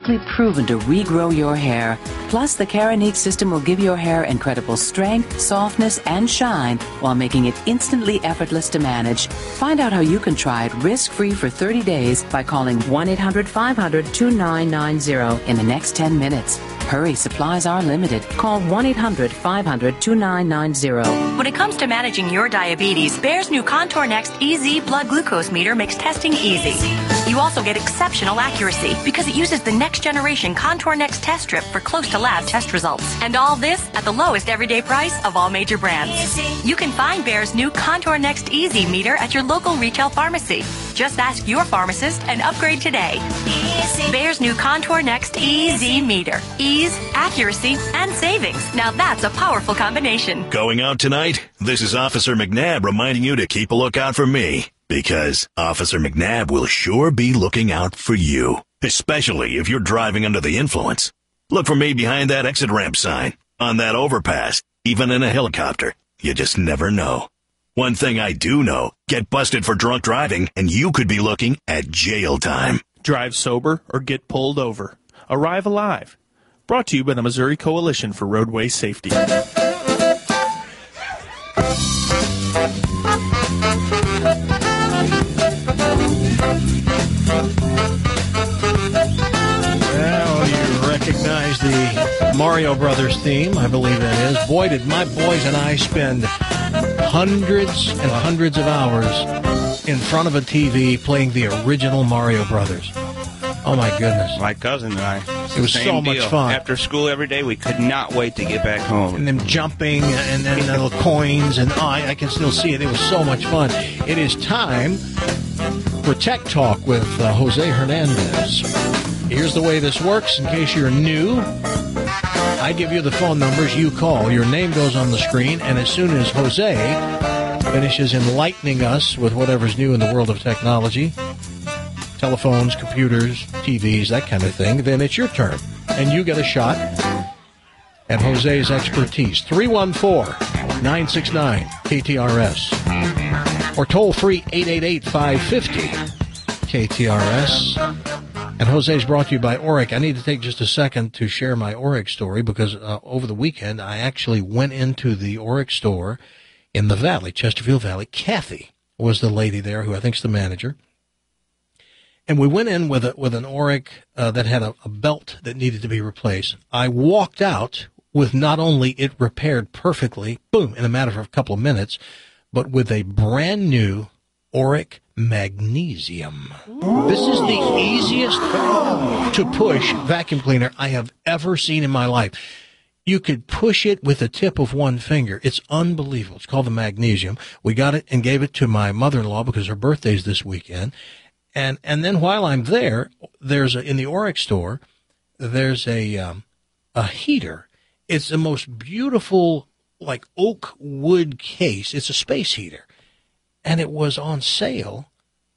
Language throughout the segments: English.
proven to regrow your hair. Plus, the Keranique system will give your hair incredible strength, softness, and shine while making it instantly effortless to manage. Find out how you can try it risk-free for 30 days by calling 1-800-500-2990 in the next 10 minutes. Hurry, supplies are limited. Call 1-800-500-2990. When it comes to managing your diabetes, Bayer's new Contour Next EZ blood glucose meter makes testing easy. You also get exceptional accuracy because it uses the next generation Contour Next test strip for close to lab test results. And all this at the lowest everyday price of all major brands. You can find Bayer's new Contour Next EZ meter at your local retail pharmacy. Just ask your pharmacist and upgrade today. Bayer's new Contour Next EZ meter. Ease, accuracy, and savings. Now that's a powerful combination. Going out tonight? This is Officer McNabb reminding you to keep a lookout for me. Because Officer McNabb will sure be looking out for you. Especially if you're driving under the influence. Look for me behind that exit ramp sign, on that overpass, even in a helicopter. You just never know. One thing I do know, get busted for drunk driving and you could be looking at jail time. Drive sober or get pulled over. Arrive alive. Brought to you by the Missouri Coalition for Roadway Safety. Well, you recognize the Mario Brothers theme, I believe that is. Boy, did my boys and I spend hundreds and hundreds of hours in front of a TV playing the original Mario Brothers. Oh, my goodness. My cousin and I. It was so much fun. After school every day, we could not wait to get back home. And them jumping and then little coins, and I can still see it. It was so much fun. It is time for Tech Talk with Jose Hernandez. Here's the way this works. In case you're new, I give you the phone numbers. You call. Your name goes on the screen, and as soon as Jose finishes enlightening us with whatever's new in the world of technology, telephones, computers, TVs, that kind of thing, then it's your turn. And you get a shot at Jose's expertise. 314-969-KTRS. Or toll free 888-550-KTRS. And Jose's brought to you by Oric. I need to take just a second to share my Oric story because over the weekend I actually went into the Oric store in the Valley, Chesterfield Valley. Kathy was the lady there who I think is the manager. And we went in with an Oric that had a belt that needed to be replaced. I walked out with not only it repaired perfectly, boom, in a matter of a couple of minutes, but with a brand new Oric Magnesium. Ooh. This is the easiest to push vacuum cleaner I have ever seen in my life. You could push it with the tip of one finger. It's unbelievable. It's called the Magnesium. We got it and gave it to my mother-in-law because her birthday's this weekend. And then while I'm there, in the Oric store, there's a heater. It's the most beautiful, like oak wood case. It's a space heater. And it was on sale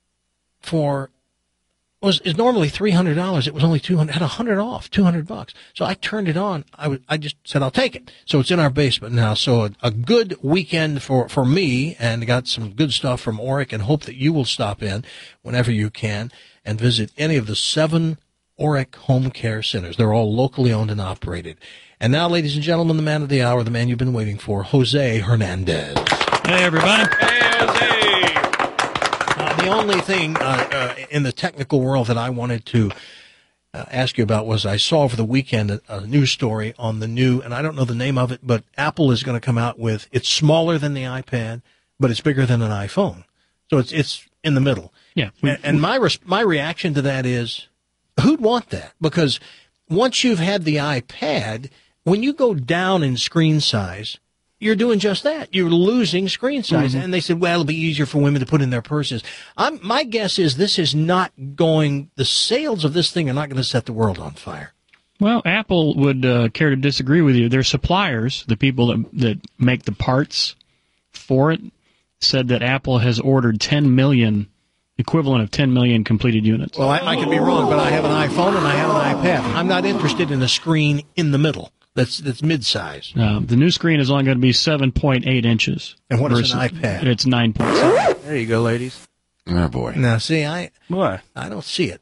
it's normally $300. It was only $200, had $100 off, $200. So I turned it on. I just said, I'll take it. So it's in our basement now. So a good weekend for me, and got some good stuff from Oric, and hope that you will stop in whenever you can and visit any of the 7 Oric home care centers. They're all locally owned and operated. And now, ladies and gentlemen, the man of the hour, the man you've been waiting for, Jose Hernandez. Hey, everybody. Hey, Jose. The only thing in the technical world that I wanted to ask you about was I saw over the weekend a news story on the new, and I don't know the name of it, but Apple is going to come out with, it's smaller than the iPad, but it's bigger than an iPhone. So it's in the middle. Yeah. And my reaction to that is, who'd want that? Because once you've had the iPad, when you go down in screen size, you're doing just that. You're losing screen size. Mm-hmm. And they said, well, it'll be easier for women to put in their purses. My guess is the sales of this thing are not going to set the world on fire. Well, Apple would care to disagree with you. Their suppliers, the people that make the parts for it, said that Apple has ordered 10 million, equivalent of 10 million completed units. Well, I could be wrong, but I have an iPhone and I have an iPad. I'm not interested in a screen in the middle. That's mid-size. The new screen is only going to be 7.8 inches. And what is an iPad? It's 9.7. There you go, ladies. Oh, boy. Now, see, I What? don't see it.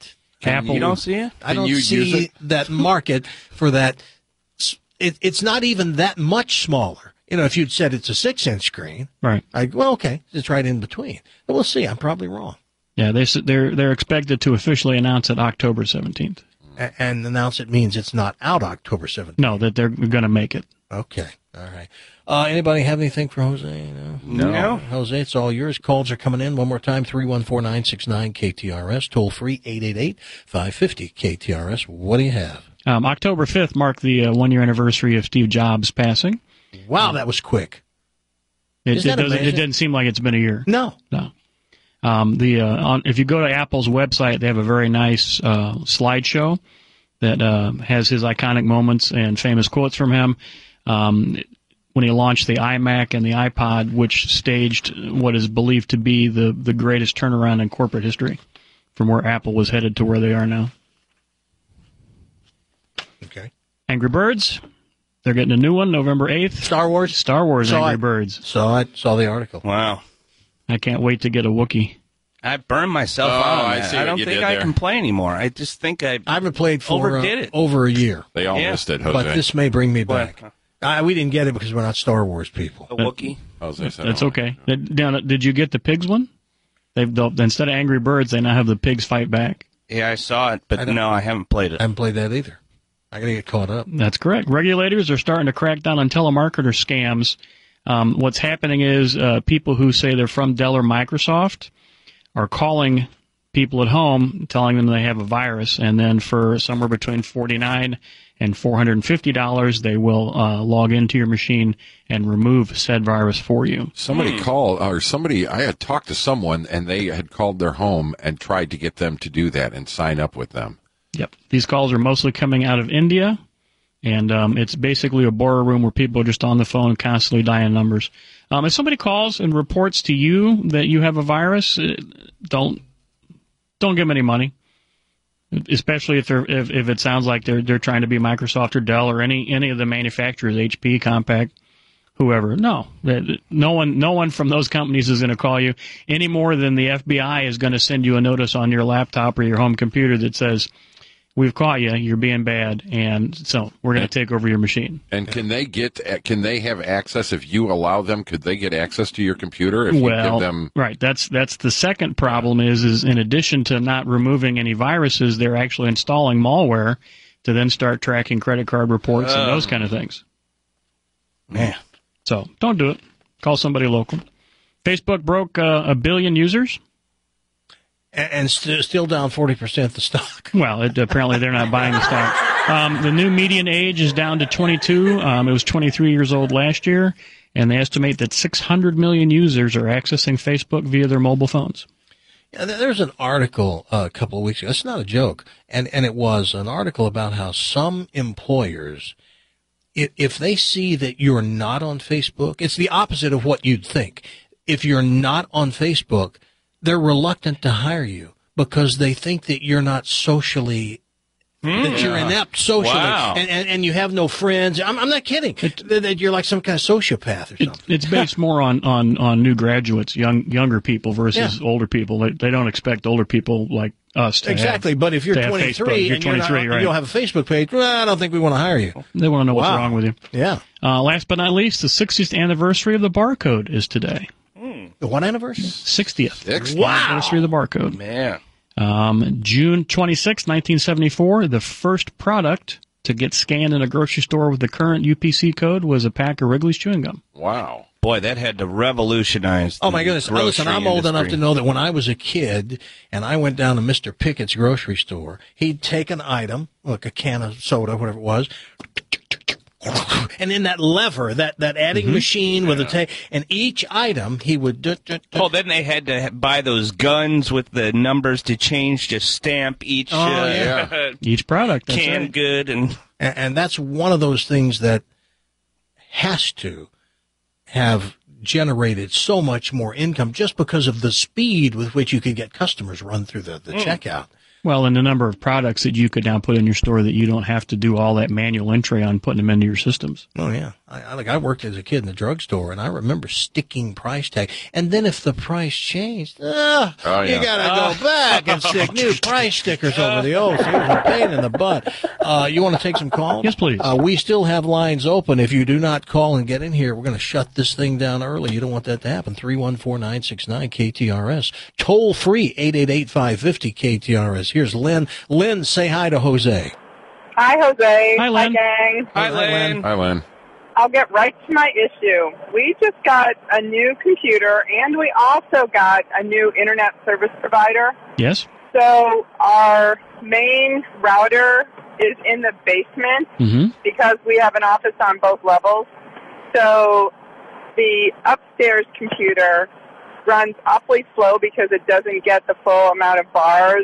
Apple. You don't see it? I don't see that market for that. It's not even that much smaller. If you'd said it's a 6-inch screen, right? Well, okay, it's right in between. But we'll see. I'm probably wrong. Yeah, they're expected to officially announce it October 17th. And announce it means it's not out October 17th. No, that they're going to make it. Okay, all right. Anybody have anything for Jose? No. Jose, it's all yours. Calls are coming in. One more time, 314-969-KTRS. Toll free, 888-550-KTRS. What do you have? October 5th marked the 1-year anniversary of Steve Jobs passing. Wow, that was quick. It didn't seem like it's been a year. No. If you go to Apple's website, they have a very nice slideshow that has his iconic moments and famous quotes from him. When he launched the iMac and the iPod, which staged what is believed to be the greatest turnaround in corporate history, from where Apple was headed to where they are now. Okay. Angry Birds, they're getting a new one November 8th. Star Wars Angry Birds. Saw the article. Wow. I can't wait to get a Wookiee. I burned myself out on that. I don't think I can play anymore. I just think I haven't played for overdid it. Over a year. They all missed it, Jose. But this may bring me back. We didn't get it because we're not Star Wars people. A Wookiee? Jose said that's okay. Did you get the pigs one? Instead of Angry Birds, they now have the pigs fight back. Yeah, I saw it, but no, I haven't played it. I haven't played that either. I got to get caught up. That's correct. Regulators are starting to crack down on telemarketer scams. What's happening is people who say they're from Dell or Microsoft are calling people at home, telling them they have a virus, and then for somewhere between $49 and $450, they will log into your machine and remove said virus for you. I had talked to someone, and they had called their home and tried to get them to do that and sign up with them. Yep. These calls are mostly coming out of India, and it's basically a borer room where people are just on the phone constantly dialing numbers. If somebody calls and reports to you that you have a virus, don't give them any money, especially if it sounds like they're trying to be Microsoft or Dell or any of the manufacturers, HP, Compaq, whoever. No one from those companies is going to call you any more than the FBI is going to send you a notice on your laptop or your home computer that says, "We've caught you. You're being bad, and so we're going to take over your machine." And can they have access if you allow them? Could they get access to your computer if you give them? Right. That's the second problem is in addition to not removing any viruses, they're actually installing malware to then start tracking credit card reports and those kind of things. Man. So don't do it. Call somebody local. Facebook broke 1 billion users. And still down 40% the stock. Well, apparently they're not buying the stock. The new median age is down to 22. It was 23 years old last year, and they estimate that 600 million users are accessing Facebook via their mobile phones. Yeah, there's an article a couple of weeks ago. It's not a joke, and it was an article about how some employers, if they see that you're not on Facebook, it's the opposite of what you'd think. If you're not on Facebook, they're reluctant to hire you because they think that you're not socially, that you're inept socially, and you have no friends. I'm not kidding. That you're like some kind of sociopath or something. It's based more on new graduates, younger people versus older people. They don't expect older people like us to exactly. Have, but if you're 23 and you don't have a Facebook page, well, I don't think we want to hire you. They want to know what's wrong with you. Yeah. Last but not least, the 60th anniversary of the barcode is today. The what anniversary? 60th. Wow. Anniversary of the barcode. Man. June 26, 1974, the first product to get scanned in a grocery store with the current UPC code was a pack of Wrigley's chewing gum. Wow. Boy, that had to revolutionize Oh, my goodness. Listen, I'm old enough to know that when I was a kid and I went down to Mr. Pickett's grocery store, he'd take an item, like a can of soda, whatever it was, and in that lever, that adding machine with a tape, and each item he would. Oh, then they had to buy those guns with the numbers to change, to stamp each each product, canned good, and that's one of those things that has to have generated so much more income just because of the speed with which you could get customers run through the checkout. Well, and the number of products that you could now put in your store that you don't have to do all that manual entry on putting them into your systems. Oh, yeah. I worked as a kid in the drugstore, and I remember sticking price tag. And then if the price changed, you gotta go back and stick new price stickers over the old. So it was a pain in the butt. You want to take some calls? Yes, please. We still have lines open. If you do not call and get in here, we're going to shut this thing down early. You don't want that to happen. 314-969-KTRS. Toll free, 888-550-KTRS. Here's Lynn. Lynn, say hi to Jose. Hi, Jose. Hi, Lynn. Hi, gang. Hi, Lynn. Hi, Lynn. I'll get right to my issue. We just got a new computer, and we also got a new internet service provider. Yes. So our main router is in the basement because we have an office on both levels. So the upstairs computer runs awfully slow because it doesn't get the full amount of bars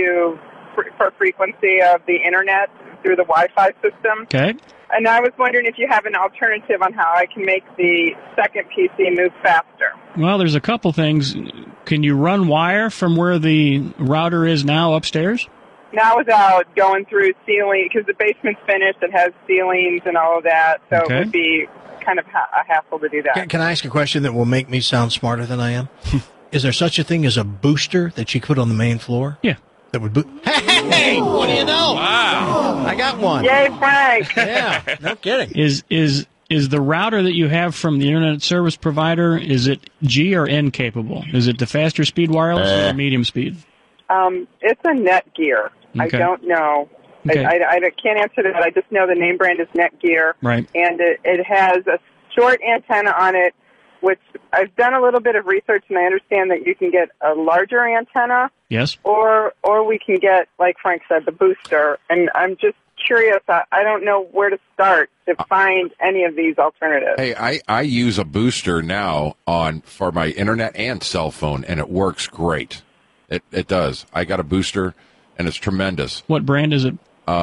for frequency of the internet through the Wi-Fi system. Okay. And I was wondering if you have an alternative on how I can make the second PC move faster. Well, there's a couple things. Can you run wire from where the router is now upstairs? Now without going through ceiling, because the basement's finished, it has ceilings and all of that, so Okay. it would be kind of a hassle to do that. Can I ask a question that will make me sound smarter than I am? Is there such a thing as a booster that you put on the main floor? Yeah. That would Hey, what do you know? Wow. I got one. Yay, Frank! Yeah, no kidding. Is the router that you have from the internet service provider, is it G or N capable? Is it the faster speed wireless or the medium speed? It's a Netgear. Okay. I don't know. Okay. I can't answer that. I just know the name brand is Netgear. Right. And it has a short antenna on it, which I've done a little bit of research, and I understand that you can get a larger antenna. Yes. Or we can get, like Frank said, the booster. And I'm just curious. I don't know where to start to find any of these alternatives. Hey, I use a booster now for my internet and cell phone, and it works great. It does. I got a booster, and it's tremendous. What brand is it?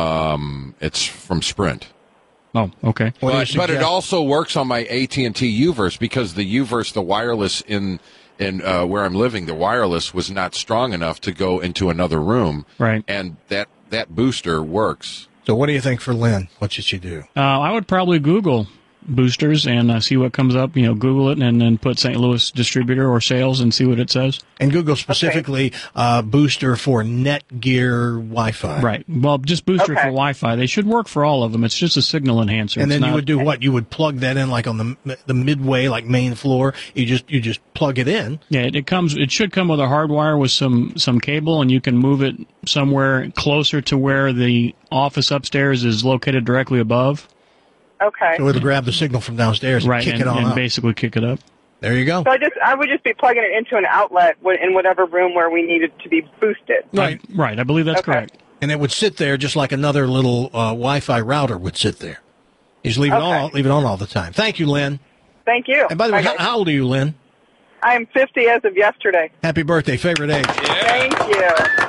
It's from Sprint. Oh, okay. But it also works on my AT&T UVerse because the UVerse, the wireless in where I'm living, the wireless was not strong enough to go into another room. Right. And that booster works. So what do you think for Lynn? What should she do? I would probably Google boosters and see what comes up. Google it and then put St. Louis distributor or sales and see what it says. And Google specifically booster for Netgear Wi-Fi. Right. Well, just booster for Wi-Fi. They should work for all of them. It's just a signal enhancer. And then you would do what? You would plug that in like on the midway, like main floor. You just plug it in. Yeah, it should come with a hard wire with some cable, and you can move it somewhere closer to where the office upstairs is located directly above. Okay. So it'll grab the signal from downstairs and kick it on up. Basically kick it up. There you go. So I would just be plugging it into an outlet in whatever room where we need it to be boosted. Right. Right. I believe that's correct. And it would sit there just like another little Wi-Fi router would sit there. You just leave it on all the time. Thank you, Lynn. Thank you. And by the way, how old are you, Lynn? I am 50 as of yesterday. Happy birthday. Favorite age? Thank you.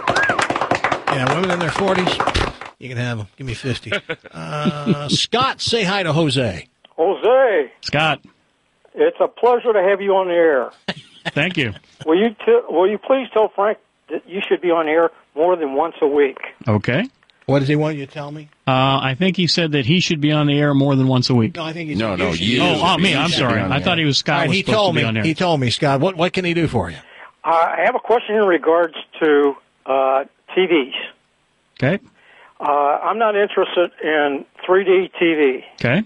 Yeah, women in their 40s, you can have them. Give me 50. Scott, say hi to Jose. Jose. Scott. It's a pleasure to have you on the air. Thank you. Will you please tell Frank that you should be on air more than once a week? Okay. What does he want you to tell me? I think he said that he should be on the air more than once a week. No, I think he's you. Oh, me. I'm sorry. I thought he was Scott. Right, was supposed to be on air. He told me, Scott. What can he do for you? I have a question in regards to TVs. Okay. I'm not interested in 3D TV. Okay.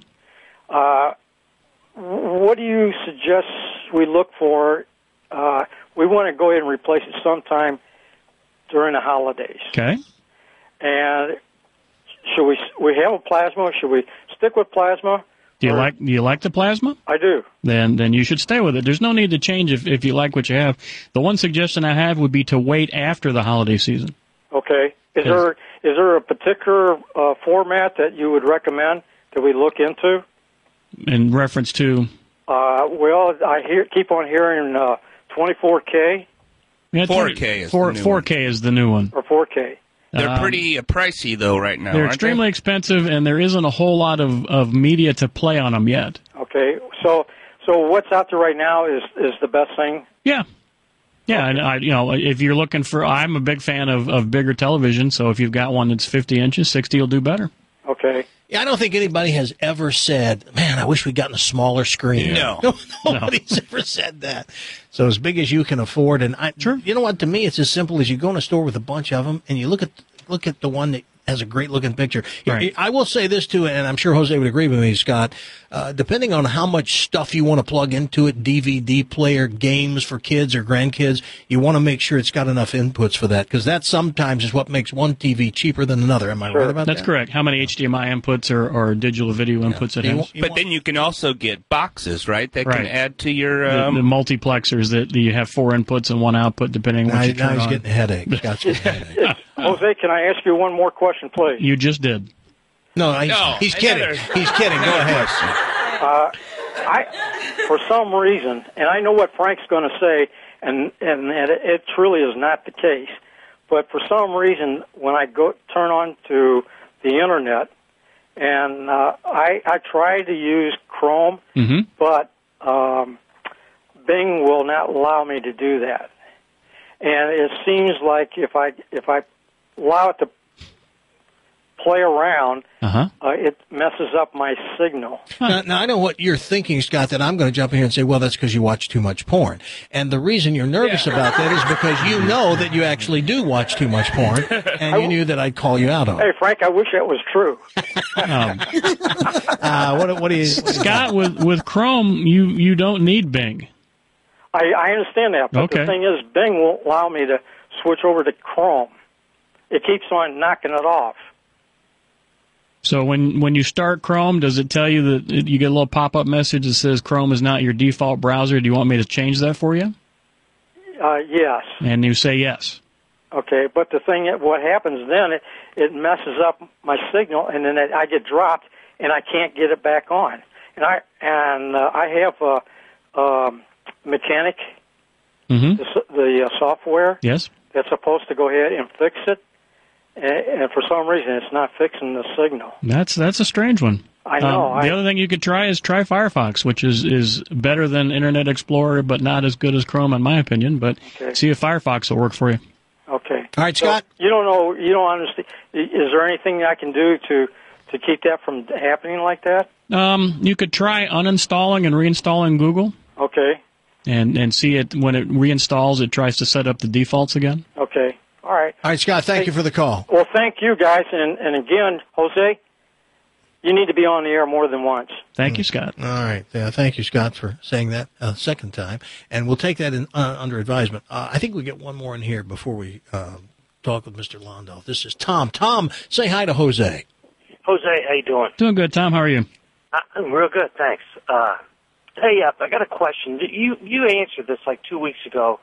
What do you suggest we look for? We want to go ahead and replace it sometime during the holidays. Okay. And should we have a plasma? Should we stick with plasma? Do you like the plasma? I do. Then you should stay with it. There's no need to change if you like what you have. The one suggestion I have would be to wait after the holiday season. Okay. Is there a particular format that you would recommend that we look into? In reference to? Well, I keep on hearing 24K. Yeah, 4K is the new 4K is the new one. Or 4K. They're pretty pricey, though, right now, They're aren't extremely expensive, and there isn't a whole lot of media to play on them yet. Okay. So what's out there right now is the best thing? Yeah. Yeah, okay. And if you're looking for, I'm a big fan of bigger television, so if you've got one that's 50 inches, 60 will do better. Okay. Yeah, I don't think anybody has ever said, man, I wish we'd gotten a smaller screen. No. Nobody's ever said that. So as big as you can afford. And you know what? To me, it's as simple as you go in a store with a bunch of them and you look at the one that has a great looking picture. Right. I will say this too, and I'm sure Jose would agree with me, Scott. Depending on how much stuff you want to plug into it, DVD player, games for kids or grandkids, you want to make sure it's got enough inputs for that, because that sometimes is what makes one TV cheaper than another. Am I right about that? That's correct. How many HDMI inputs or digital video inputs it has? But then you can also get boxes, right? That can add to your the multiplexers that you have 4 inputs and 1 output, depending on what you turn on. Now he's getting a headache. Scott's getting a headache. Jose, can I ask you one more question, please? You just did. No, he's kidding. He's kidding. Go ahead. For some reason, and I know what Frank's going to say, and it truly is not the case, but for some reason, when I turn on to the internet, and I try to use Chrome, but Bing will not allow me to do that. And it seems like if I allow it to play around, it messes up my signal. Now, I know what you're thinking, Scott, that I'm going to jump in here and say, well, that's because you watch too much porn. And the reason you're nervous about that is because you know that you actually do watch too much porn, and you knew that I'd call you out on it. Hey, Frank, I wish that was true. What do you... Scott, with Chrome, you don't need Bing. I understand that, but the thing is, Bing won't allow me to switch over to Chrome. It keeps on knocking it off. So when you start Chrome, does it tell you that you get a little pop-up message that says Chrome is not your default browser? Do you want me to change that for you? Yes. And you say yes. Okay, but the thing, what happens then, it messes up my signal, and then I get dropped, and I can't get it back on. And I have a mechanic, the software. Yes. That's supposed to go ahead and fix it. And for some reason, it's not fixing the signal. That's a strange one. I know. The other thing you could try is try Firefox, which is better than Internet Explorer, but not as good as Chrome, in my opinion. But see if Firefox will work for you. Okay. All right, Scott. So, you don't understand. Is there anything I can do to keep that from happening like that? You could try uninstalling and reinstalling Google. Okay. And see it when it reinstalls, it tries to set up the defaults again. Okay. All right. All right, Scott, thank you for the call. Well, thank you, guys. And again, Jose, you need to be on the air more than once. Thank you, Scott. All right. Thank you, Scott, for saying that a second time. And we'll take that under advisement. I think we get one more in here before we talk with Mr. Londo. This is Tom. Tom, say hi to Jose. Jose, how you doing? Doing good, Tom. How are you? I'm real good, thanks. Hey, I got a question. You answered this like 2 weeks ago.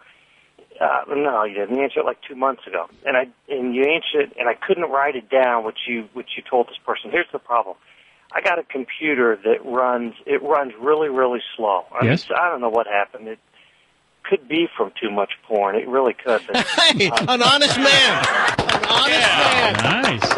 No, you didn't. You answered it like 2 months ago, and you answered it, and I couldn't write it down. What you told this person. Here's the problem. I got a computer that runs really, really slow. Yes. I don't know what happened. It could be from too much porn. It really could. But, hey, an honest man. An honest man. Nice.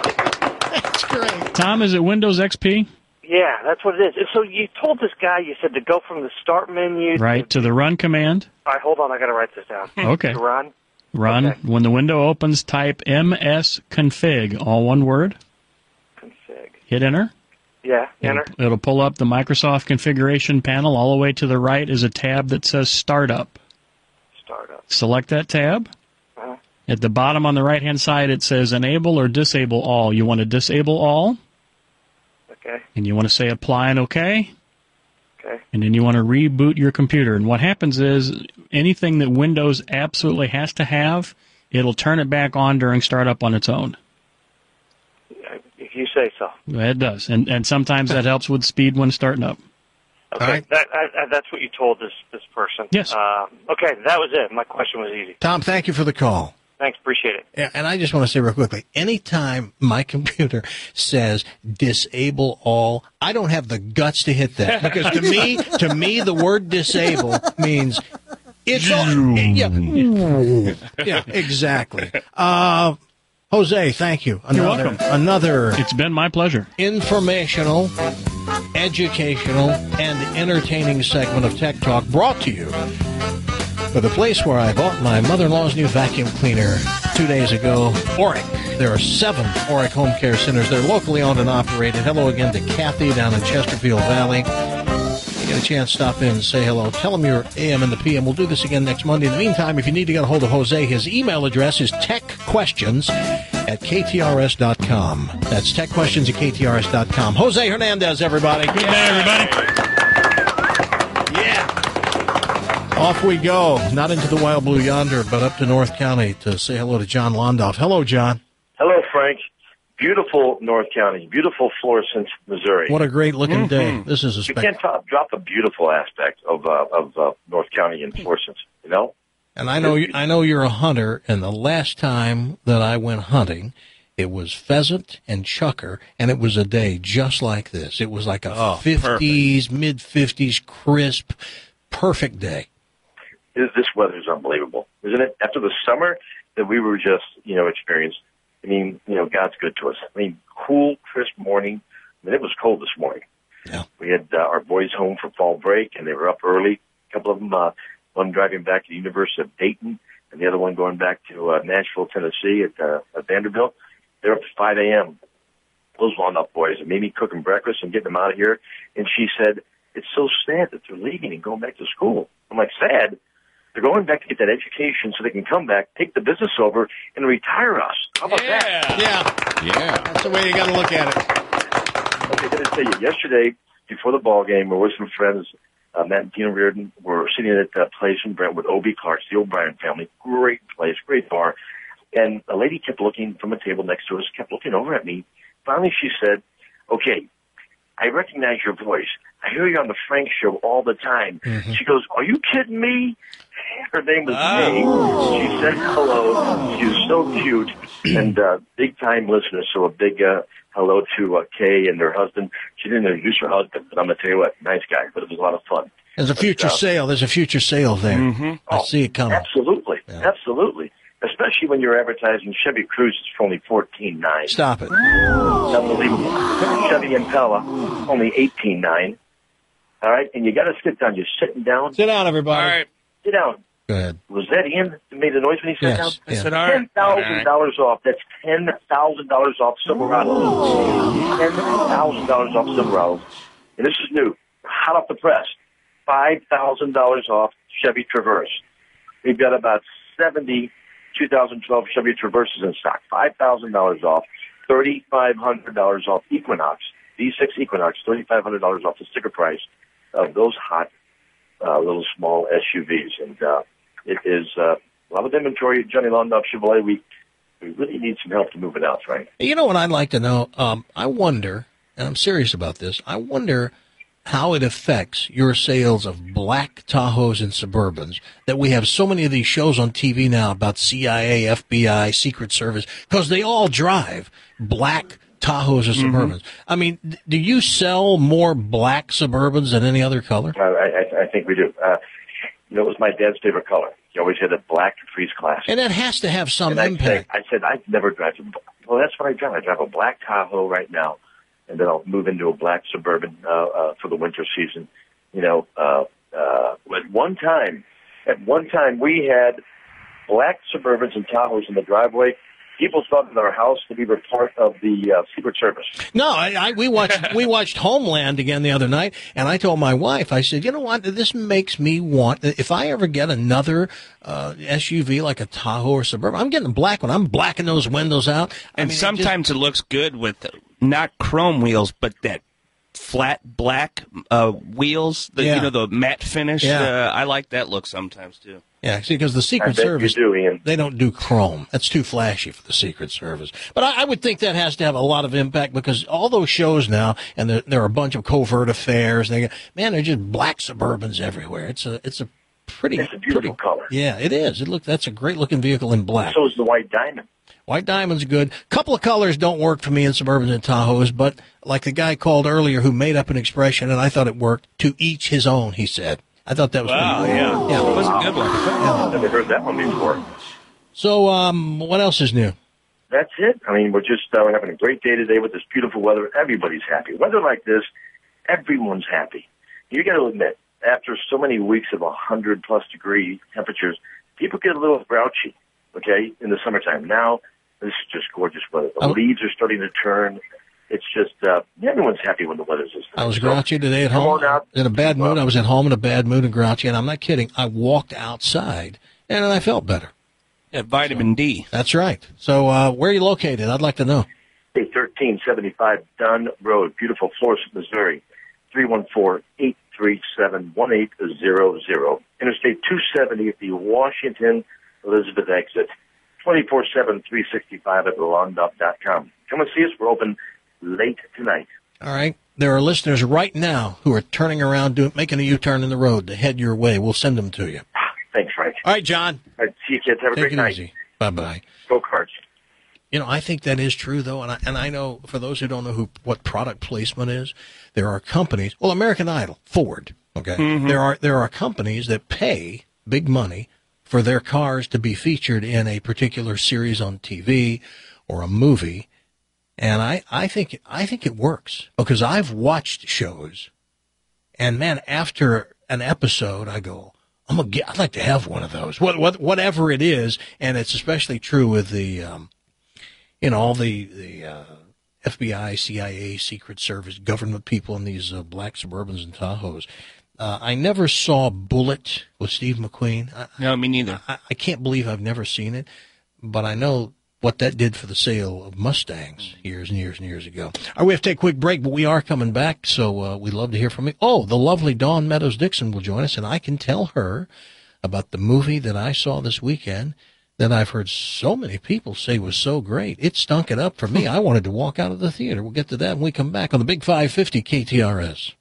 That's great. Tom, is it Windows XP? Yeah, that's what it is. So you told this guy, you said to go from the start menu. Right, to the run command. All right, hold on. I got to write this down. Okay. To run. Run. Okay. When the window opens, type msconfig, all one word. Config. Hit enter. Yeah, enter. It'll pull up the Microsoft configuration panel. All the way to the right is a tab that says Startup. Startup. Select that tab. At the bottom on the right-hand side, it says Enable or Disable All. You want to disable all. Okay. And you want to say Apply and OK. Okay. And then you want to reboot your computer. And what happens is anything that Windows absolutely has to have, it'll turn it back on during startup on its own. If you say so. It does. And sometimes that helps with speed when starting up. Okay. All right. That's what you told this person. Yes. Okay, that was it. My question was easy. Tom, thank you for the call. Thanks, appreciate it. Yeah, and I just want to say real quickly, anytime my computer says disable all, I don't have the guts to hit that. Because to me, the word disable means it's all. Yeah, exactly. Jose, thank you. You're welcome. Another. It's been my pleasure. Informational, educational, and entertaining segment of Tech Talk brought to you by the place where I bought my mother-in-law's new vacuum cleaner 2 days ago, Oric. There are 7 Oric Home Care Centers. They're locally owned and operated. Hello again to Kathy down in Chesterfield Valley. You get a chance, stop in and say hello. Tell them you're AM and the PM. We'll do this again next Monday. In the meantime, if you need to get a hold of Jose, his email address is techquestions@ktrs.com. That's techquestions@ktrs.com. Jose Hernandez, everybody. Good day, everybody. Off we go. Not into the wild blue yonder, but up to North County to say hello to John Londoff. Hello, John. Hello, Frank. Beautiful North County. Beautiful Florissant, Missouri. What a great looking day. This is a You can't drop the beautiful aspect of North County and Florissant, you know? And I know you're a hunter, and the last time that I went hunting, it was pheasant and chucker, and it was a day just like this. It was like a 50s, mid-50s, crisp, perfect day. This weather is unbelievable, isn't it? After the summer that we were just, experienced, I mean, God's good to us. I mean, cool, crisp morning. I mean, it was cold this morning. Yeah. We had our boys home for fall break, and they were up early. A couple of them, one driving back to the University of Dayton, and the other one going back to Nashville, Tennessee at Vanderbilt. They're up at 5 a.m. Those Londoff boys, and made me cooking breakfast and getting them out of here. And she said, it's so sad that they're leaving and going back to school. I'm like, sad? They're going back to get that education so they can come back, take the business over, and retire us. How about that? Yeah. That's the way you got to look at it. Okay, I got to tell you, yesterday, before the ball game, we were with some friends. Matt and Tina Reardon were sitting at that place in Brentwood, O.B. Clark's, the O'Brien family. Great place, great bar. And a lady kept looking from a table next to us, kept looking over at me. Finally, she said, okay, I recognize your voice. I hear you on the Frank Show all the time. Mm-hmm. She goes, are you kidding me? Her name was May. She said hello. She was so cute and big-time listener. So a big hello to Kay and her husband. She didn't introduce her husband, but I'm going to tell you what, nice guy. But it was a lot of fun. There's a future sale. There's a future sale there. Mm-hmm. I see it coming. Absolutely. Yeah. Absolutely. Especially when you're advertising Chevy Cruises for only $14,900. Stop it. Unbelievable. Chevy Impala, only $18,900. All right? And you got to sit down. You're sitting down. Sit down, everybody. All right. Sit down. Go ahead. Was that Ian that made the noise when he sat down? I said, all right. $10,000 off. That's $10,000 off Silverados. $10,000 off Silverados. And this is new. Hot off the press. $5,000 off Chevy Traverse. We've got about 70 2012 Chevy Traverses in stock. $5,000 off. $3,500 off Equinox. V6 Equinox. $3,500 off the sticker price of those hot little small SUVs. And it is a lot of inventory at Johnny Londoff Chevrolet. We really need some help to move it out, right? You know what I'd like to know? I wonder, and I'm serious about this, I wonder how it affects your sales of black Tahoes and Suburbans, that we have so many of these shows on TV now about CIA, FBI, Secret Service, because they all drive black Tahoes or Suburbans. I mean, do you sell more black Suburbans than any other color? I think we do. It was my dad's favorite color. He always had a black Caprice Classic. And that has to have some impact. I said, I'd never drive. Well, that's what I drive. I drive a black Tahoe right now, and then I'll move into a black Suburban for the winter season. At one time, we had black Suburbans and Tahoes in the driveway. People thought that our house that we were part of the Secret Service. No, we watched Homeland again the other night, and I told my wife, I said, you know what, this makes me want, if I ever get another SUV like a Tahoe or Suburban, I'm getting a black one. I'm blacking those windows out. And sometimes it looks good with not chrome wheels, but that flat black wheels, the matte finish. Yeah. I like that look sometimes, too. Yeah, see, because the Secret Service, they don't do chrome. That's too flashy for the Secret Service. But I would think that has to have a lot of impact, because all those shows now, and there are a bunch of covert affairs, they're just black Suburbans everywhere. It's a beautiful color. Yeah, it is. That's a great looking vehicle in black. So is the White Diamond. White Diamond's good. Couple of colors don't work for me in Suburbans and Tahoes, but like the guy called earlier who made up an expression, and I thought it worked, to each his own, he said. I thought that was pretty cool. Yeah. It was a good one. I've never heard that one before. So, what else is new? That's it. I mean, we're having a great day today with this beautiful weather. Everybody's happy. Weather like this, everyone's happy. You got to admit, after so many weeks of 100-plus degree temperatures, people get a little grouchy, okay, in the summertime. Now, This is just gorgeous weather. The leaves are starting to turn. It's just, everyone's happy when the weather's this nice. I was grouchy today at home. In a bad mood. I was at home in a bad mood and grouchy, and I'm not kidding. I walked outside, and I felt better. Yeah, vitamin D. That's right. So where are you located? I'd like to know. 1375 Dunn Road, beautiful Florissant, Missouri. 314-837-1800. Interstate 270 at the Washington Elizabeth exit. 24/7, 365 at thelongduck.com. Come and see us. We're open late tonight. All right. There are listeners right now who are turning around, making a U-turn in the road to head your way. We'll send them to you. Thanks, Frank. All right, John. All right, see you, kids. Have a great night. Easy. Bye-bye. Go Cards. You know, I think that is true, though, and I know, for those who don't know what product placement is, there are companies, well, American Idol, Ford, okay? Mm-hmm. There are companies that pay big money for their cars to be featured in a particular series on TV or a movie, and I think it works, because I've watched shows, and man, after an episode, I go, I'd like to have one of those, whatever it is, and it's especially true with the, all the FBI, CIA, Secret Service, government people in these black Suburbans and Tahoes. I never saw Bullet with Steve McQueen. No, me neither. I can't believe I've never seen it, but I know what that did for the sale of Mustangs years and years and years ago. All right, we have to take a quick break, but we are coming back, so we'd love to hear from you. Oh, the lovely Dawn Meadows Dixon will join us, and I can tell her about the movie that I saw this weekend that I've heard so many people say was so great. It stunk it up for me. I wanted to walk out of the theater. We'll get to that when we come back on the Big 550 KTRS.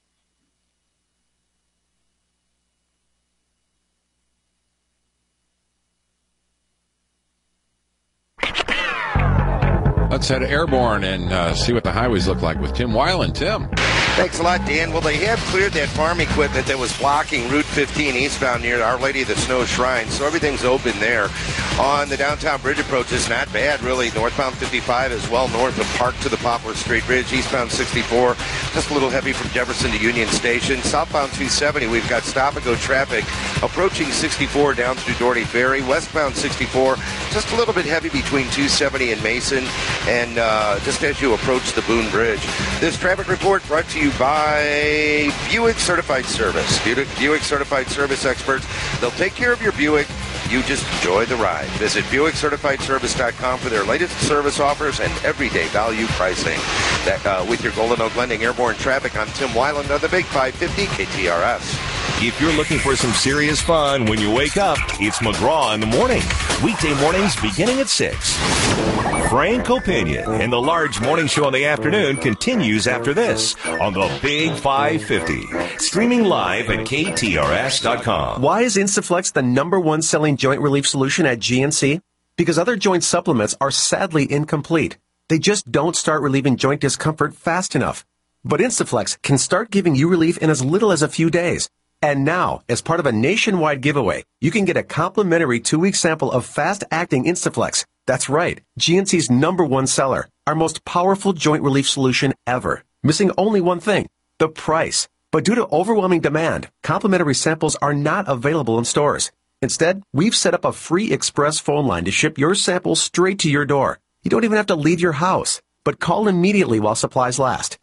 Let's head airborne and see what the highways look like with Tim Weiland. Tim. Thanks a lot, Dan. Well, they have cleared that farm equipment that was blocking Route 15 eastbound near Our Lady of the Snow Shrine, so everything's open there. On the downtown bridge approach, it's not bad, really. Northbound 55 as well, north of Park to the Poplar Street Bridge. Eastbound 64, just a little heavy from Jefferson to Union Station. Southbound 270, we've got stop-and-go traffic approaching 64 down through Doherty Ferry. Westbound 64, just a little bit heavy between 270 and Mason, and just as you approach the Boone Bridge. This traffic report brought to you by Buick Certified Service. Buick Certified Service experts. They'll take care of your Buick. You just enjoy the ride. Visit BuickCertifiedService.com for their latest service offers and everyday value pricing. With your Golden Oak Lending airborne traffic, I'm Tim Weiland on the Big 550 KTRS. If you're looking for some serious fun when you wake up, it's McGraw in the morning. Weekday mornings beginning at 6. Frank Opinion and the large morning show in the afternoon continues after this on the Big 550. Streaming live at KTRS.com. Why is Instaflex the #1 selling joint relief solution at GNC? Because other joint supplements are sadly incomplete. They just don't start relieving joint discomfort fast enough. But Instaflex can start giving you relief in as little as a few days. And now, as part of a nationwide giveaway, you can get a complimentary 2-week sample of fast-acting Instaflex. That's right, GNC's #1 seller, our most powerful joint relief solution ever. Missing only one thing, the price. But due to overwhelming demand, complimentary samples are not available in stores. Instead, we've set up a free express phone line to ship your samples straight to your door. You don't even have to leave your house, but call immediately while supplies last.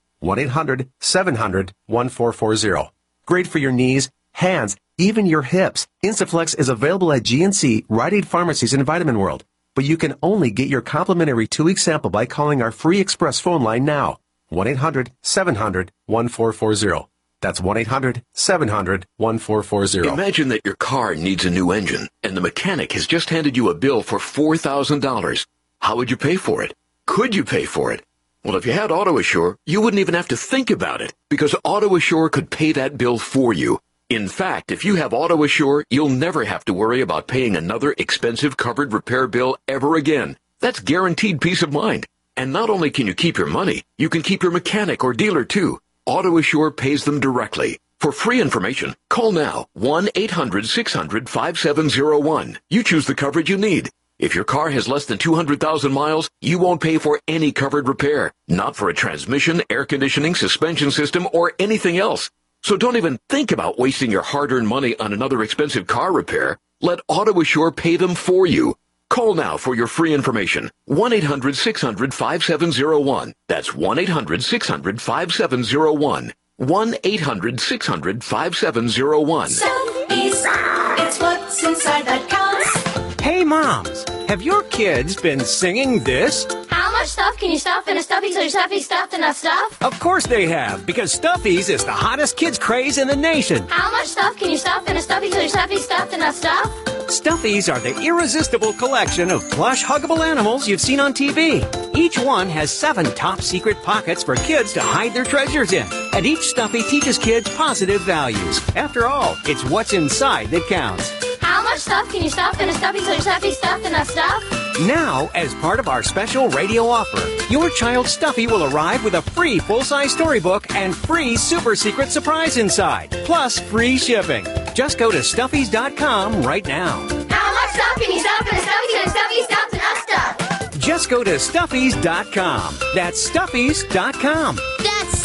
1-800-700-1440. Great for your knees, hands, even your hips. Instaflex is available at GNC, Rite Aid Pharmacies, and Vitamin World. But you can only get your complimentary 2-week sample by calling our free express phone line now. 1-800-700-1440. That's 1-800-700-1440. Imagine that your car needs a new engine, and the mechanic has just handed you a bill for $4,000. How would you pay for it? Could you pay for it? Well, if you had AutoAssure, you wouldn't even have to think about it, because AutoAssure could pay that bill for you. In fact, if you have AutoAssure, you'll never have to worry about paying another expensive covered repair bill ever again. That's guaranteed peace of mind. And not only can you keep your money, you can keep your mechanic or dealer too. AutoAssure pays them directly. For free information, call now, 1-800-600-5701. You choose the coverage you need. If your car has less than 200,000 miles, you won't pay for any covered repair. Not for a transmission, air conditioning, suspension system, or anything else. So don't even think about wasting your hard-earned money on another expensive car repair. Let AutoAssure pay them for you. Call now for your free information. 1-800-600-5701. That's 1-800-600-5701. 1-800-600-5701. Stuffy's, it's what's inside that counts. Hey, moms, have your kids been singing this? How much stuff can you stuff in a stuffy so your stuffy stuffed enough stuff? Of course they have, because Stuffies is the hottest kids craze in the nation. How much stuff can you stuff in a stuffy so your stuffy stuffed enough stuff? Stuffies are the irresistible collection of plush, huggable animals you've seen on TV. Each one has 7 top-secret pockets for kids to hide their treasures in. And each Stuffy teaches kids positive values. After all, it's what's inside that counts. How much stuff can you stuff in a stuffy so your stuffy stuffed enough stuff? Now, as part of our special radio offer, your child's Stuffy will arrive with a free full-size storybook and free super secret surprise inside, plus free shipping. Just go to Stuffies.com right now. How much stuff can you stuff in a stuffy so your stuffy stuffed enough stuff? Just go to Stuffies.com. That's Stuffies.com. That's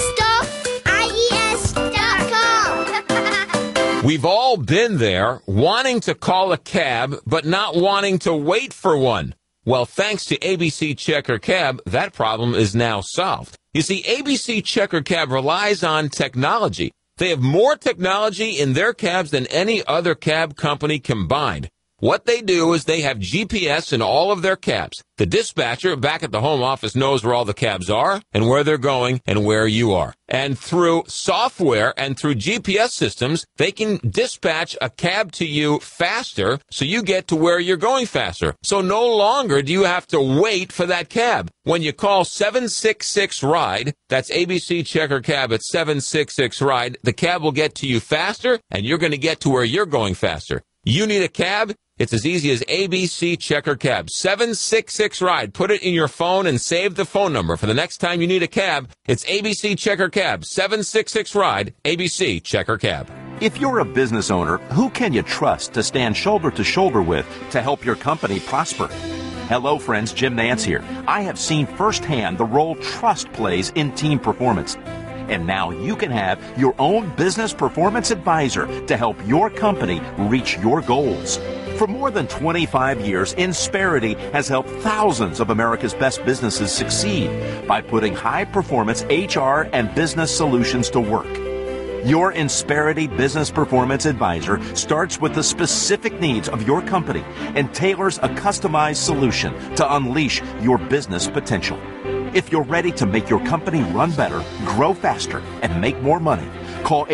StuffIES.com. We've all been there, wanting to call a cab, but not wanting to wait for one. Well, thanks to ABC Checker Cab, that problem is now solved. You see, ABC Checker Cab relies on technology. They have more technology in their cabs than any other cab company combined. What they do is they have GPS in all of their cabs. The dispatcher back at the home office knows where all the cabs are and where they're going and where you are. And through software and through GPS systems, they can dispatch a cab to you faster so you get to where you're going faster. So no longer do you have to wait for that cab. When you call 766-RIDE, that's ABC Checker Cab at 766-RIDE, the cab will get to you faster and you're going to get to where you're going faster. You need a cab? It's as easy as ABC Checker Cab. 766-RIDE. Put it in your phone and save the phone number for the next time you need a cab. It's ABC Checker Cab. 766-RIDE. ABC Checker Cab. If you're a business owner, who can you trust to stand shoulder to shoulder with to help your company prosper? Hello, friends. Jim Nance here. I have seen firsthand the role trust plays in team performance. And now you can have your own business performance advisor to help your company reach your goals. For more than 25 years, Insperity has helped thousands of America's best businesses succeed by putting high-performance HR and business solutions to work. Your Insperity Business Performance Advisor starts with the specific needs of your company and tailors a customized solution to unleash your business potential. If you're ready to make your company run better, grow faster, and make more money, call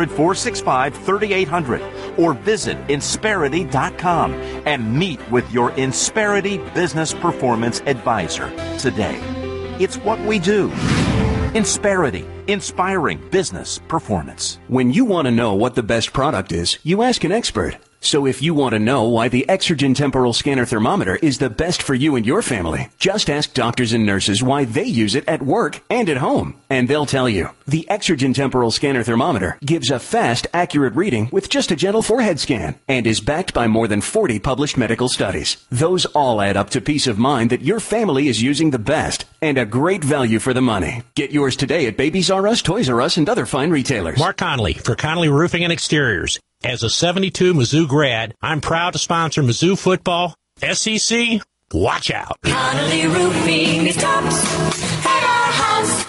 800-465-3800 or visit Insperity.com and meet with your Insperity Business Performance Advisor today. It's what we do. Insperity, inspiring business performance. When you want to know what the best product is, you ask an expert. So if you want to know why the Exergen Temporal Scanner Thermometer is the best for you and your family, just ask doctors and nurses why they use it at work and at home. And they'll tell you. The Exergen Temporal Scanner Thermometer gives a fast, accurate reading with just a gentle forehead scan and is backed by more than 40 published medical studies. Those all add up to peace of mind that your family is using the best and a great value for the money. Get yours today at Babies R Us, Toys R Us, and other fine retailers. Mark Connolly for Connolly Roofing and Exteriors. As a 72 Mizzou grad, I'm proud to sponsor Mizzou football. SEC, watch out. Connolly Roofing is tops at our house.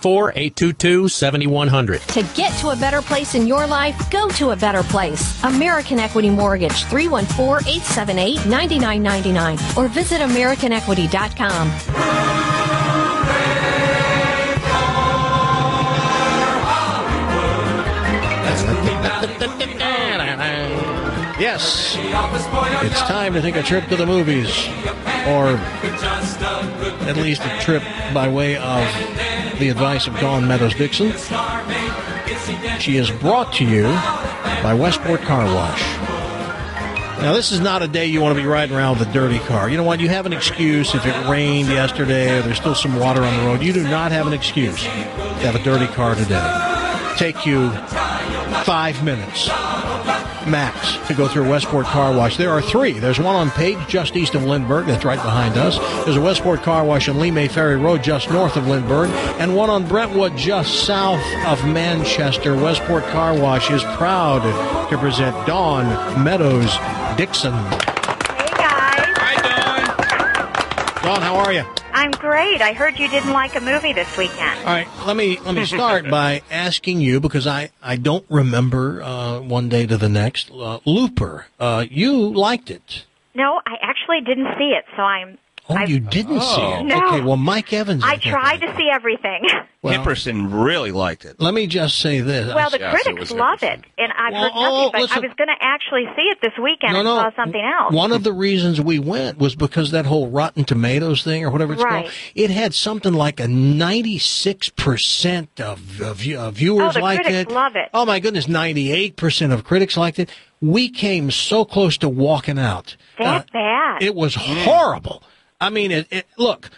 314-822-7100. To get to a better place in your life, go to a better place. American Equity Mortgage, 314-878-9999. Or visit AmericanEquity.com. Yes, it's time to take a trip to the movies, or at least a trip by way of the advice of Dawn Meadows Dixon. She is brought to you by Westport Car Wash. Now, this is not a day you want to be riding around with a dirty car. You know what? You have an excuse if it rained yesterday or there's still some water on the road. You do not have an excuse to have a dirty car today. Take you 5 minutes max to go through Westport Car Wash. There are 3. There's one on Page just east of Lindbergh, that's right behind us. There's a Westport Car Wash on Lee May Ferry Road just north of Lindbergh, and one on Brentwood just south of Manchester. Westport Car Wash is proud to present Dawn Meadows Dixon. Hey guys. Hi, Dawn. Dawn, how are you? I'm great. I heard you didn't like a movie this weekend. All right, let me start by asking you, because I don't remember one day to the next. Looper, you liked it. No, I actually didn't see it, so you didn't see it? No. Okay, well, Mike Evans... I tried to see everything. Well, Hipperson really liked it. Let me just say this. Well, the critics love it, and I've heard nothing, but I was going to actually see it this weekend and saw something else. One of the reasons we went was because that whole Rotten Tomatoes thing, or whatever it's called, it had something like a 96% of viewers liked it. Oh, the critics love it. Oh, my goodness, 98% of critics liked it. We came so close to walking out. That's bad. It was horrible. I mean, look,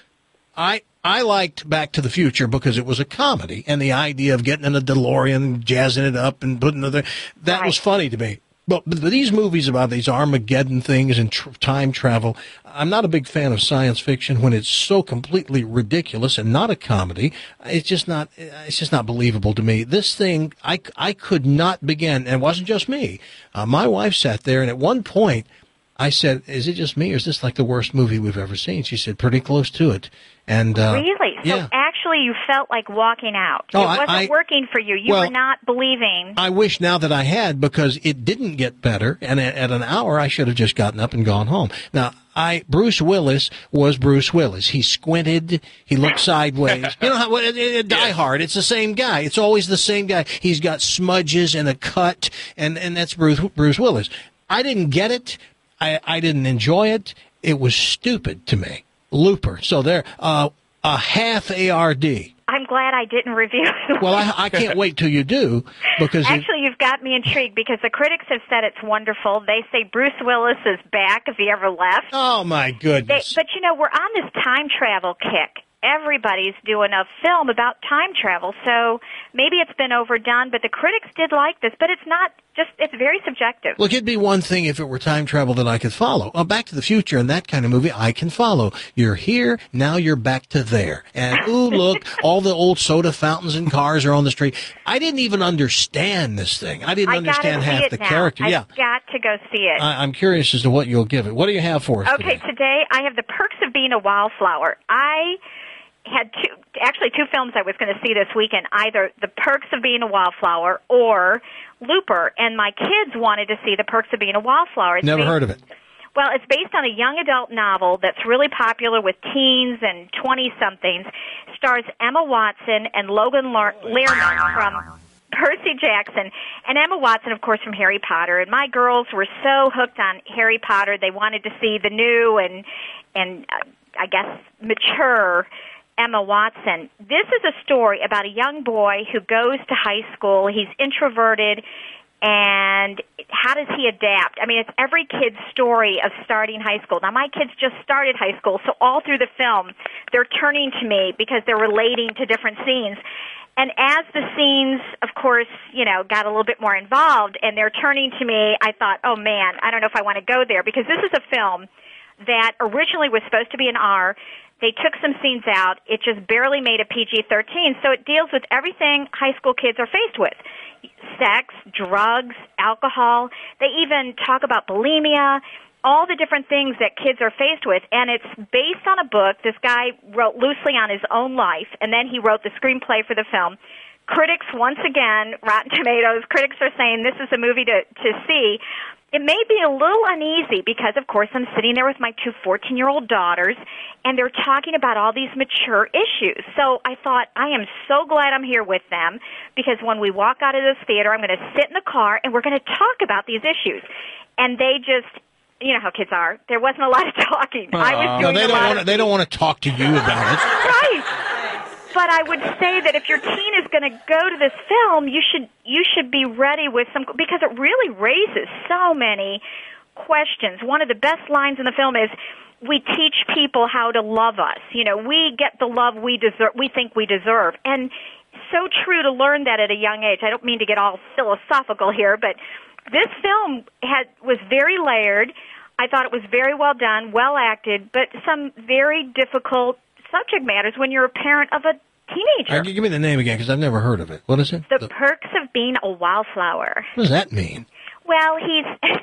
I liked Back to the Future because it was a comedy, and the idea of getting in a DeLorean, jazzing it up, and putting that was funny to me. But these movies about these Armageddon things and time travel, I'm not a big fan of science fiction when it's so completely ridiculous and not a comedy. It's just not believable to me. This thing, I could not begin, and it wasn't just me. My wife sat there, and at one point, I said, is it just me, or is this like the worst movie we've ever seen? She said, pretty close to it. And really? So yeah. Actually, you felt like walking out. Oh, it wasn't working for you. You were not believing. I wish now that I had, because it didn't get better, and at an hour, I should have just gotten up and gone home. Now, Bruce Willis was Bruce Willis. He squinted. He looked sideways. You know how Die Hard, it's the same guy. It's always the same guy. He's got smudges and a cut, and that's Bruce Willis. I didn't get it. I didn't enjoy it. It was stupid to me. Looper. So there, a half ARD. I'm glad I didn't review it. Well, I can't wait till you do, because actually, you've got me intrigued, because the critics have said it's wonderful. They say Bruce Willis is back if he ever left. Oh my goodness! But we're on this time travel kick. Everybody's doing a film about time travel, so maybe it's been overdone, but the critics did like this, but it's not it's very subjective. Look, it'd be one thing if it were time travel that I could follow. Back to the Future and that kind of movie, I can follow. You're here, now you're back to there. And, ooh, look, all the old soda fountains and cars are on the street. I didn't even understand this thing. I didn't understand half the character. I've got to go see it. I'm curious as to what you'll give it. What do you have for us today I have The Perks of Being a Wildflower. I had two films I was going to see this weekend, either The Perks of Being a Wildflower or Looper, and my kids wanted to see The Perks of Being a Wildflower. Never heard of it. Well, it's based on a young adult novel that's really popular with teens and 20-somethings. Stars Emma Watson and Logan Lerman from Percy Jackson, and Emma Watson, of course, from Harry Potter. And my girls were so hooked on Harry Potter, they wanted to see the new and I guess mature Emma Watson. This is a story about a young boy who goes to high school. He's introverted, and how does he adapt? I mean, it's every kid's story of starting high school. Now, my kids just started high school, so all through the film, they're turning to me because they're relating to different scenes. And as the scenes, of course, got a little bit more involved, and they're turning to me, I thought, oh, man, I don't know if I want to go there, because this is a film that originally was supposed to be an R. They took some scenes out. It just barely made a PG-13, so it deals with everything high school kids are faced with. Sex, drugs, alcohol. They even talk about bulimia, all the different things that kids are faced with, and it's based on a book. This guy wrote loosely on his own life, and then he wrote the screenplay for the film. Critics, once again, Rotten Tomatoes, critics are saying this is a movie to see. It made me a little uneasy because, of course, I'm sitting there with my two 14-year-old daughters, and they're talking about all these mature issues. So I thought, I am so glad I'm here with them, because when we walk out of this theater, I'm going to sit in the car, and we're going to talk about these issues. And they just, you know how kids are. There wasn't a lot of talking. I was doing they don't want to talk to you about it. Right. But I would say that if your teen is going to go to this film, you should be ready with some, because it really raises so many questions. One of the best lines in the film is, we teach people how to love us. We get the love we deserve, we think we deserve. And so true to learn that at a young age. I don't mean to get all philosophical here, but this film was very layered. I thought it was very well done, well acted, but some very difficult subject matters when you're a parent of a teenager. Give me the name again, because I've never heard of it. What is it? The Perks of Being a Wildflower. What does that mean? Well,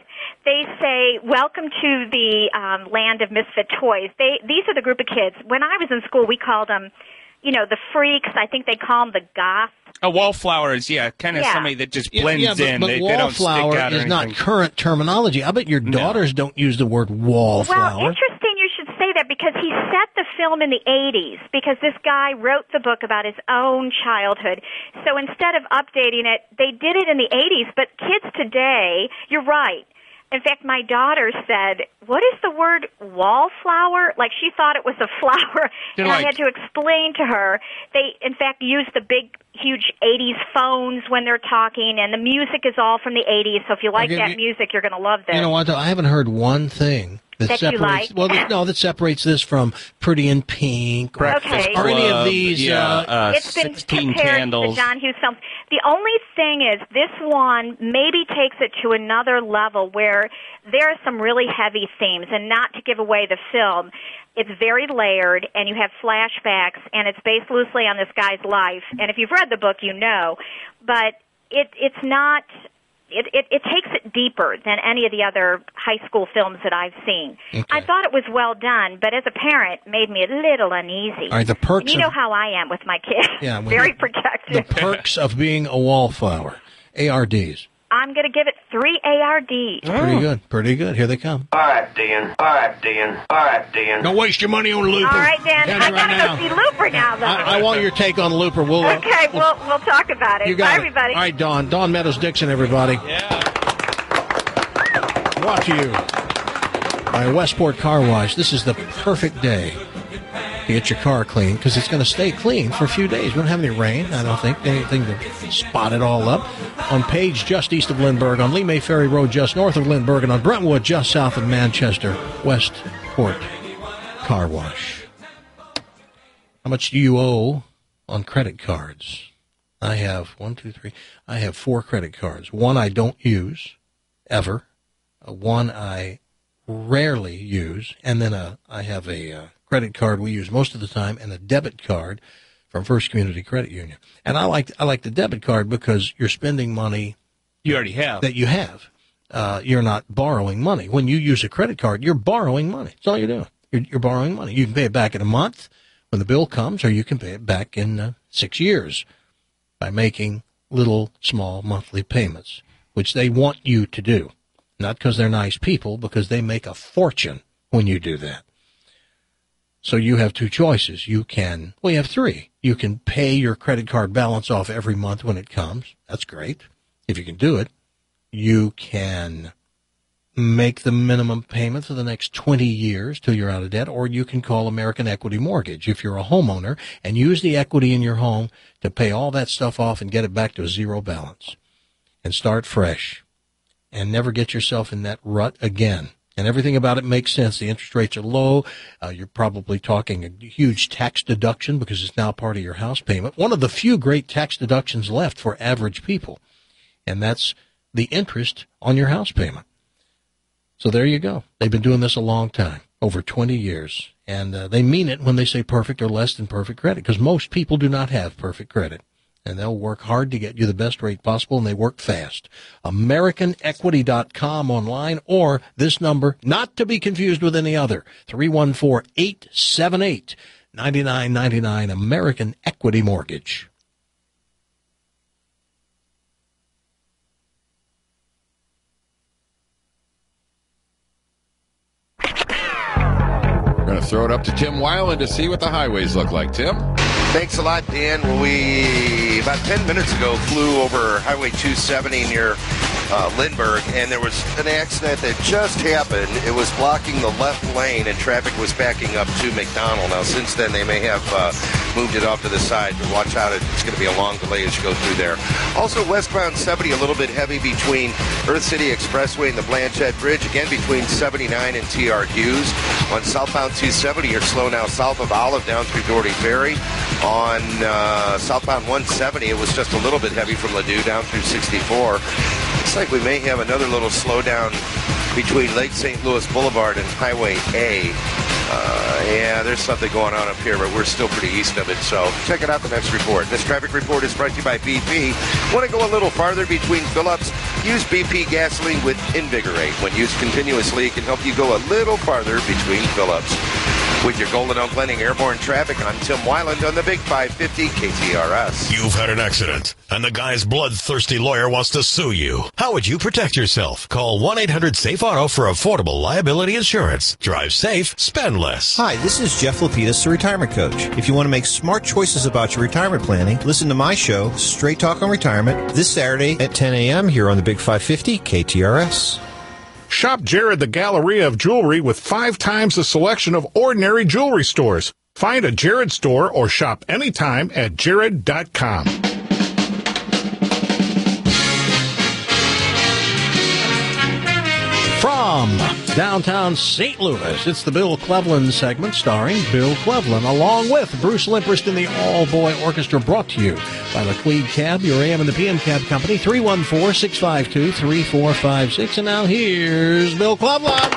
they say, welcome to the land of misfit toys. These are the group of kids. When I was in school, we called them, the freaks. I think they call them the goths. A wallflower is, kind of somebody that just blends in. But they don't stick out wallflower or is not anything. current terminology. I bet your daughters don't use the word wallflower. Well, interesting you should say that because he set the film in the 80s because this guy wrote the book about his own childhood. So instead of updating it, they did it in the 80s. But kids today, you're right. In fact, my daughter said, what is the word wallflower? Like she thought it was a flower. And I had to explain to her. They, in fact, use the big, huge 80s phones when they're talking, and the music is all from the 80s. So if you like that music, you're going to love this. You know what, though? I haven't heard one thing that separates. Well, that separates this from Pretty in Pink or any of these. It's been 16 compared Candles. to the John Hughes films. The only thing is, this one maybe takes it to another level where there are some really heavy themes, and not to give away the film. It's very layered, and you have flashbacks, and it's based loosely on this guy's life. And if you've read the book, you know. But it's not. It takes it deeper than any of the other high school films that I've seen. Okay. I thought it was well done, but as a parent, it made me a little uneasy. All right, the perks. And you know how I am with my kids. Yeah, very protective. The perks of being a wallflower. ARDs. I'm going to give it 3 ARDs. Pretty good. Here they come. All right, Dan. Don't waste your money on Looper. All right, Dan. I got to now. go see Looper now, though. I want your take on Looper. We'll talk about it. You got Bye, it. everybody. All right, Dawn Meadows-Dixon, everybody. Yeah. Brought to you by Westport Car Wash. This is the perfect day to get your car clean because it's going to stay clean for a few days. We don't have any rain, I don't think. Anything to spot it all up. On Page, just east of Lindbergh. On Lee May Ferry Road, just north of Lindbergh. And on Brentwood, just south of Manchester. Westport Car Wash. How much do you owe on credit cards? I have 4 credit cards. One I don't use ever. One I rarely use. And then I have a credit card we use most of the time and a debit card from First Community Credit Union. And I like the debit card because you're spending money you already have. That you have. You're not borrowing money. When you use a credit card, you're borrowing money. That's all you're doing. You're borrowing money. You can pay it back in a month when the bill comes, or you can pay it back in 6 years by making little, small monthly payments, which they want you to do. Not because they're nice people, because they make a fortune when you do that. So you have 2 choices. You have 3. You can pay your credit card balance off every month when it comes. That's great. If you can do it, you can make the minimum payment for the next 20 years till you're out of debt, or you can call American Equity Mortgage if you're a homeowner and use the equity in your home to pay all that stuff off and get it back to a zero balance and start fresh and never get yourself in that rut again. And everything about it makes sense. The interest rates are low. You're probably talking a huge tax deduction because it's now part of your house payment. One of the few great tax deductions left for average people. And that's the interest on your house payment. So there you go. They've been doing this a long time, over 20 years. And they mean it when they say perfect or less than perfect credit, because most people do not have perfect credit. And they'll work hard to get you the best rate possible, and they work fast. AmericanEquity.com online, or this number, not to be confused with any other, 314-878-9999, American Equity Mortgage. We're going to throw it up to Tim Weiland to see what the highways look like. Tim? Thanks a lot, Dan. Well, we, about 10 minutes ago, flew over Highway 270 near Lindbergh, and there was an accident that just happened. It was blocking the left lane, and traffic was backing up to McDonald. Now, since then, they may have moved it off to the side, but watch out. It's going to be a long delay as you go through there. Also, westbound 70, a little bit heavy between Earth City Expressway and the Blanchette Bridge. Again, between 79 and T.R. Hughes. On southbound 270, you're slow now south of Olive down through Doherty Ferry. On southbound 170, it was just a little bit heavy from Ladue down through 64. Looks like we may have another little slowdown between Lake St. Louis Boulevard and Highway A. Yeah, there's something going on up here, but we're still pretty east of it, so check it out the next report. This traffic report is brought to you by BP. Want to go a little farther between Phillips Use BP gasoline with Invigorate. When used continuously, it can help you go a little farther between fill-ups. With your Golden Oak Landing airborne traffic on Tim Weiland on the Big 550 KTRS. You've had an accident, and the guy's bloodthirsty lawyer wants to sue you. How would you protect yourself? Call 1-800-SAFE-AUTO for affordable liability insurance. Drive safe, spend less. Hi, this is Jeff Lapidus, the retirement coach. If you want to make smart choices about your retirement planning, listen to my show, Straight Talk on Retirement, this Saturday at 10 a.m. here on the Big 550 KTRS. Shop Jared the Galleria of Jewelry with 5 times the selection of ordinary jewelry stores. Find a Jared store or shop anytime at jared.com. From downtown St. Louis, it's the Bill Cleveland segment starring Bill Cleveland, along with Bruce Limperst and the All-Boy Orchestra, brought to you by LeQuid Cab, your AM and the PM Cab Company, 314-652-3456. And now here's Bill Cleveland.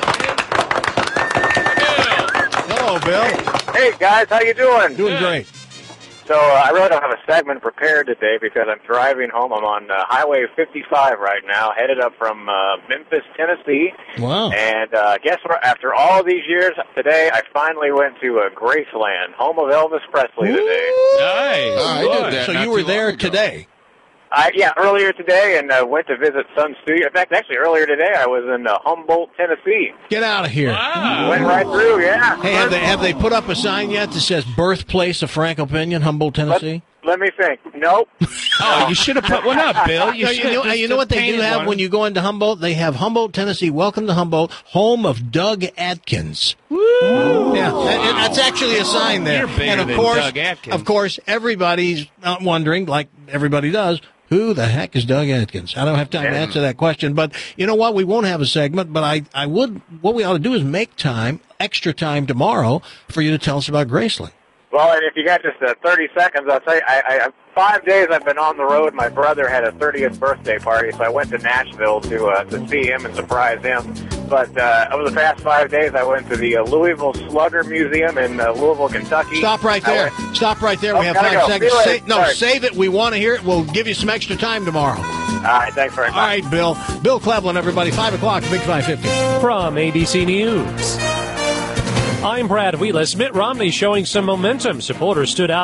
Hello, Bill. Hey, guys, how you doing? Doing great. So I really don't have a segment prepared today because I'm driving home. I'm on Highway 55 right now, headed up from Memphis, Tennessee. Wow. And guess what? After all these years, today I finally went to Graceland, home of Elvis Presley today. Nice. I did that. So you were there today? Yeah, earlier today, and went to visit Sun Studio. In fact, actually, earlier today, I was in Humboldt, Tennessee. Get out of here. Wow. Went right through, yeah. Hey, have they put up a sign yet that says birthplace of Frank Opinion, Humboldt, Tennessee? Let me think. Nope. Oh, you should have put one up, Bill. You know what they do have when you go into Humboldt? They have Humboldt, Tennessee. Welcome to Humboldt, home of Doug Atkins. Woo! Yeah, and that's actually a sign there. You're bigger and than Doug Atkins. Of course, everybody's wondering, like everybody does, who the heck is Doug Atkins? I don't have time to answer that question, but you know what? We won't have a segment, but I would. What we ought to do is make time, extra time tomorrow, for you to tell us about Graceland. Well, and if you got just 30 seconds, I'll tell you, I 5 days I've been on the road. My brother had a 30th birthday party, so I went to Nashville to see him and surprise him. But over the past 5 days, I went to the Louisville Slugger Museum in Louisville, Kentucky. Stop right there. Stop right there. We have 5 seconds. Save it. We want to hear it. We'll give you some extra time tomorrow. All right, thanks very much. All right, Bill. Bill Cleveland, everybody, 5 o'clock, Big 550. From ABC News, I'm Brad Wheelis. Mitt Romney showing some momentum. Supporters stood out